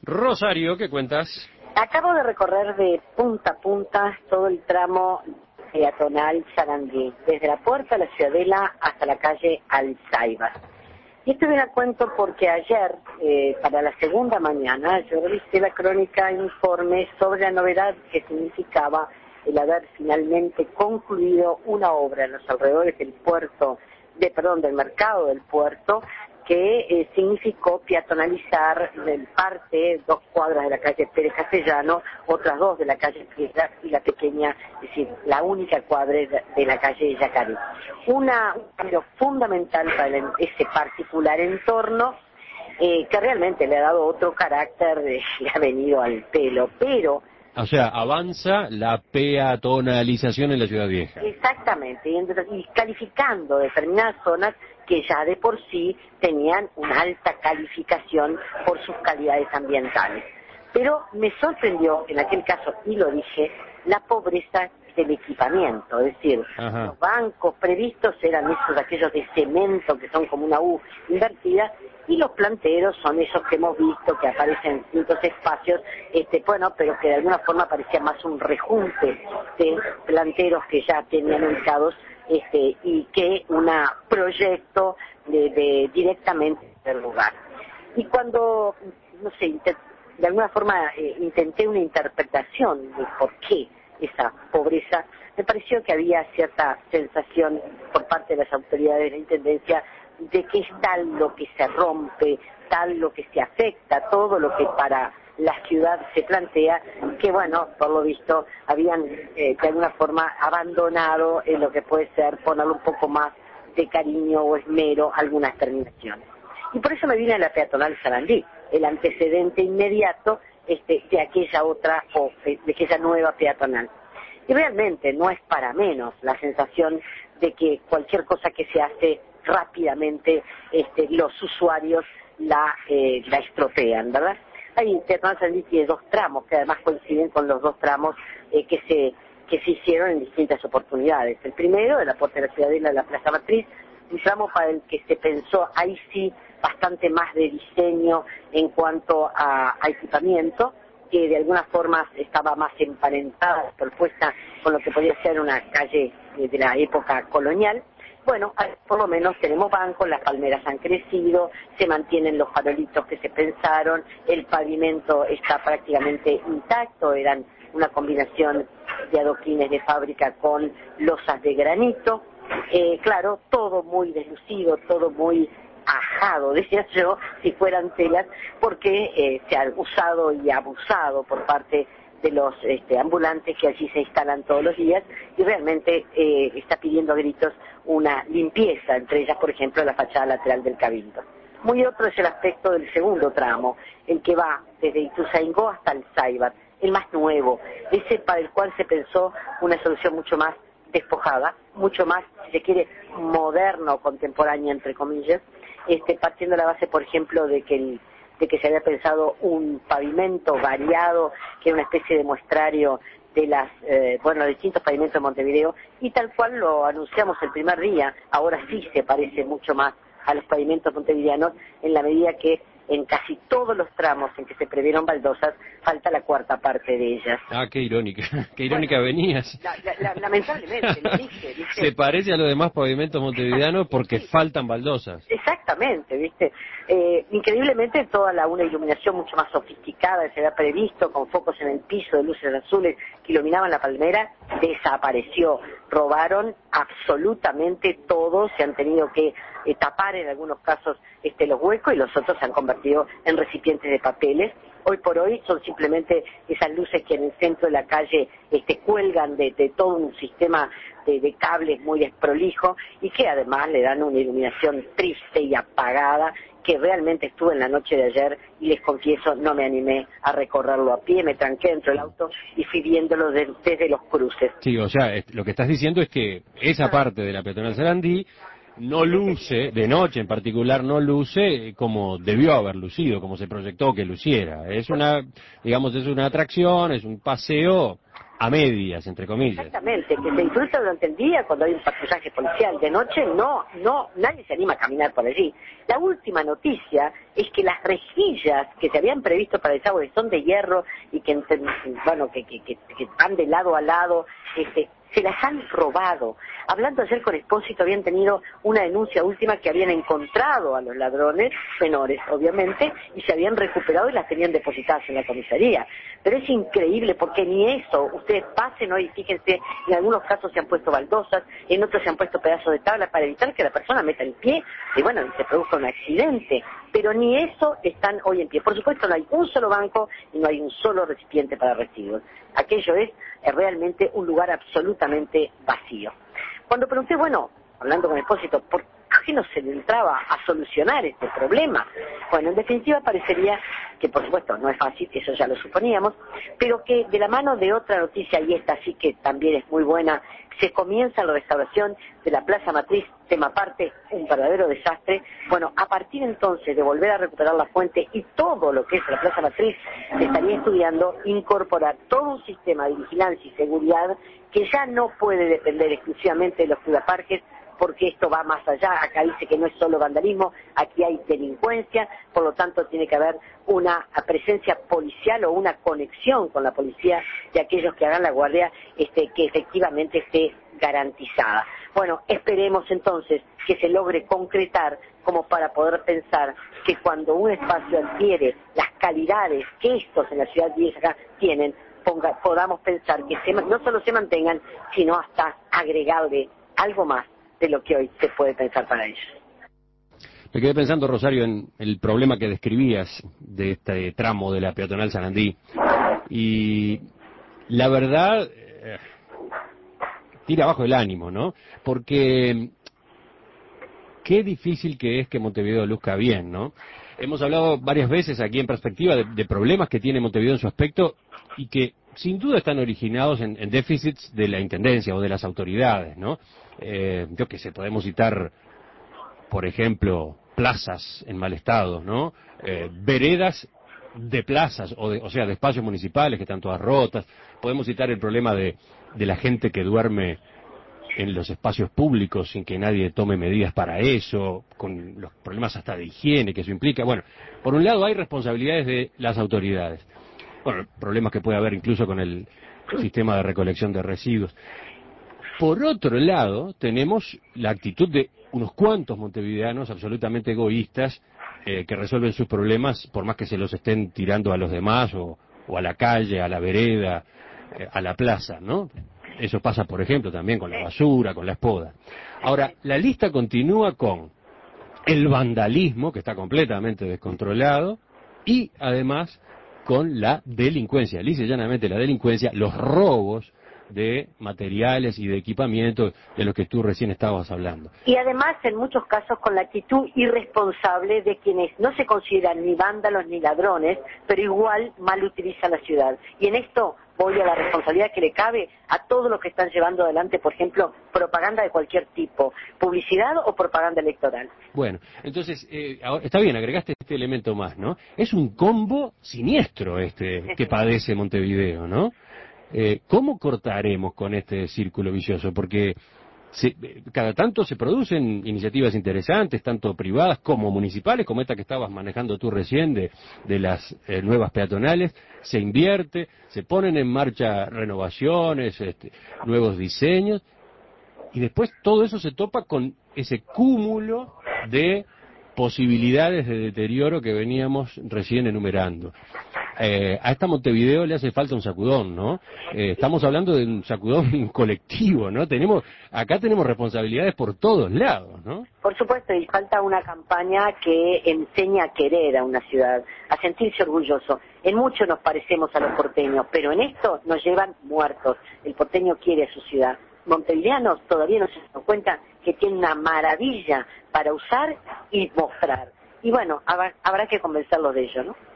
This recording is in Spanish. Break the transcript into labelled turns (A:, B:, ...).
A: Rosario, ¿qué cuentas?
B: Acabo de recorrer de punta a punta todo el tramo peatonal Sarandí, desde la Puerta de la Ciudadela hasta la calle Alzheimer. Y esto viene a cuento porque ayer, para la segunda mañana, yo revisé la crónica informe sobre la novedad que significaba el haber finalmente concluido una obra en los alrededores del puerto, del mercado del puerto, que significó peatonalizar en parte 2 cuadras de la calle Pérez Castellano, otras 2 de la calle Piedra y la pequeña, es decir, la única cuadra de la calle Yacaré. Un cambio fundamental para ese particular entorno, que realmente le ha dado otro carácter, le ha venido al pelo, pero...
A: O sea, avanza la peatonalización en la Ciudad Vieja.
B: Exactamente, y calificando determinadas zonas que ya de por sí tenían una alta calificación por sus calidades ambientales. Pero me sorprendió, en aquel caso, y lo dije, la pobreza del equipamiento, es decir, los bancos previstos eran aquellos de cemento que son como una U invertida, y los planteros son esos que hemos visto que aparecen en distintos espacios, pero que de alguna forma parecía más un rejunte de planteros que ya tenían ubicados, y que un proyecto de directamente del lugar. Y cuando, no sé, de alguna forma intenté una interpretación de por qué esa pobreza, me pareció que había cierta sensación por parte de las autoridades de la Intendencia de que es tal lo que se rompe, tal lo que se afecta, todo lo que para la ciudad se plantea, que bueno, por lo visto habían de alguna forma abandonado en lo que puede ser ponerle un poco más de cariño o esmero a algunas terminaciones. Y por eso me vine a la peatonal Sarandí, el antecedente inmediato de aquella otra, o de aquella nueva peatonal. Y realmente no es para menos la sensación de que cualquier cosa que se hace rápidamente, los usuarios la estropean, ¿verdad? Hay peatonal Sarandí tiene 2 tramos, que además coinciden con los 2 tramos que se hicieron en distintas oportunidades. El primero, de la Puerta de la Ciudadela a la Plaza Matriz, un tramo para el que se pensó, ahí sí, bastante más de diseño en cuanto a equipamiento, que de alguna forma estaba más emparentada, propuesta con lo que podía ser una calle de la época colonial. Bueno, por lo menos tenemos bancos, las palmeras han crecido, se mantienen los farolitos que se pensaron, el pavimento está prácticamente intacto, eran una combinación de adoquines de fábrica con losas de granito. Claro, todo muy deslucido, todo muy ajado, decía yo, si fueran telas, porque se ha usado y abusado por parte de los ambulantes que allí se instalan todos los días, y realmente está pidiendo a gritos una limpieza, entre ellas, por ejemplo, la fachada lateral del Cabildo. Muy otro es el aspecto del segundo tramo, el que va desde Ituzaingó hasta el Saibat, el más nuevo, ese para el cual se pensó una solución mucho más despojada, mucho más, si se quiere, moderna o contemporánea, entre comillas, partiendo de la base, por ejemplo, de que se había pensado un pavimento variado, que era una especie de muestrario de los distintos pavimentos de Montevideo, y tal cual lo anunciamos el primer día, ahora sí se parece mucho más a los pavimentos montevideanos, en la medida que en casi todos los tramos en que se previeron baldosas, falta la cuarta parte de ellas.
A: Ah, qué irónica venías.
B: Lamentablemente, lo dije.
A: Se parece a los demás pavimentos montevideanos porque faltan baldosas.
B: Exactamente, ¿viste? Increíblemente una iluminación mucho más sofisticada que se había previsto, con focos en el piso de luces azules que iluminaban la palmera, desapareció. Robaron absolutamente todo, se han tenido que tapar en algunos casos los huecos, y los otros se han convertido en recipientes de papeles. Hoy por hoy son simplemente esas luces que en el centro de la calle cuelgan de todo un sistema de cables muy desprolijo, y que además le dan una iluminación triste y apagada, que realmente estuve en la noche de ayer y les confieso, no me animé a recorrerlo a pie, me tranqué dentro del auto y fui viéndolo desde los cruces.
A: Sí, o sea, lo que estás diciendo es que esa parte de la peatonal Sarandí no luce, de noche en particular, no luce como debió haber lucido, como se proyectó que luciera. Es una, digamos, es una atracción, es un paseo a medias, entre comillas.
B: Exactamente, que se disfruta durante el día cuando hay un patrullaje policial. De noche nadie se anima a caminar por allí. La última noticia es que las rejillas que se habían previsto para el desagüe son de hierro y que, bueno, que van de lado a lado, se las han robado. Hablando ayer con Expósito, habían tenido una denuncia última que habían encontrado a los ladrones, menores obviamente, y se habían recuperado y las tenían depositadas en la comisaría. Pero es increíble porque ni eso, ustedes pasen hoy, fíjense, en algunos casos se han puesto baldosas, en otros se han puesto pedazos de tabla para evitar que la persona meta el pie y bueno, y se produzca un accidente. Pero ni eso están hoy en pie. Por supuesto no hay un solo banco y no hay un solo recipiente para residuos. Aquello es realmente un lugar absolutamente vacío. Cuando pregunté, bueno, hablando con Expósito, ¿por qué no se le entraba a solucionar este problema? Bueno, en definitiva parecería que por supuesto no es fácil, eso ya lo suponíamos, pero que de la mano de otra noticia, y esta sí que también es muy buena, se comienza la restauración de la Plaza Matriz, tema aparte, un verdadero desastre. Bueno, a partir entonces de volver a recuperar la fuente y todo lo que es la Plaza Matriz, se estaría estudiando incorporar todo un sistema de vigilancia y seguridad que ya no puede depender exclusivamente de los cuidaparques, porque esto va más allá. Acá dice que no es solo vandalismo, aquí hay delincuencia, por lo tanto tiene que haber una presencia policial o una conexión con la policía de aquellos que hagan la guardia que efectivamente esté garantizada. Bueno, esperemos entonces que se logre concretar como para poder pensar que cuando un espacio adquiere las calidades que estos en la ciudad vieja tienen, podamos pensar que no solo se mantengan, sino hasta agregarle algo más de lo que hoy se puede pensar para ellos.
A: Me quedé pensando, Rosario, en el problema que describías de este tramo de la peatonal Sarandí. Y la verdad, tira abajo el ánimo, ¿no? Porque qué difícil que es que Montevideo luzca bien, ¿no? Hemos hablado varias veces aquí en Perspectiva de problemas que tiene Montevideo en su aspecto y que sin duda están originados en déficits de la Intendencia o de las autoridades, ¿no? Yo qué sé, podemos citar, por ejemplo, plazas en mal estado, ¿no? Veredas de plazas, o sea, de espacios municipales que están todas rotas. Podemos citar el problema de la gente que duerme en los espacios públicos sin que nadie tome medidas para eso, con los problemas hasta de higiene que eso implica. Bueno, por un lado hay responsabilidades de las autoridades. Bueno, problemas que puede haber incluso con el sistema de recolección de residuos. Por otro lado, tenemos la actitud de unos cuantos montevideanos absolutamente egoístas que resuelven sus problemas por más que se los estén tirando a los demás o a la calle, a la vereda, a la plaza, ¿no? Eso pasa, por ejemplo, también con la basura, con las podas. Ahora, la lista continúa con el vandalismo, que está completamente descontrolado, y además con la delincuencia, lisa y llanamente la delincuencia, los robos de materiales y de equipamiento de los que tú recién estabas hablando.
B: Y además, en muchos casos, con la actitud irresponsable de quienes no se consideran ni vándalos ni ladrones, pero igual mal utilizan la ciudad. Y en esto voy a la responsabilidad que le cabe a todos los que están llevando adelante, por ejemplo, propaganda de cualquier tipo, publicidad o propaganda electoral.
A: Bueno, entonces, está bien, agregaste este elemento más, ¿no? Es un combo siniestro que padece Montevideo, ¿no? ¿Cómo cortaremos con este círculo vicioso? Porque cada tanto se producen iniciativas interesantes, tanto privadas como municipales, como esta que estabas manejando tú recién de las nuevas peatonales, se invierte, se ponen en marcha renovaciones, nuevos diseños, y después todo eso se topa con ese cúmulo de posibilidades de deterioro que veníamos recién enumerando. A esta Montevideo le hace falta un sacudón, ¿no? Estamos hablando de un sacudón colectivo, ¿no? Acá tenemos responsabilidades por todos lados, ¿no?
B: Por supuesto, y falta una campaña que enseña a querer a una ciudad, a sentirse orgulloso. En mucho nos parecemos a los porteños, pero en esto nos llevan muertos. El porteño quiere a su ciudad. Montevideanos todavía no se dan cuenta que tiene una maravilla para usar y mostrar. Y bueno, habrá que convencerlos de ello, ¿no?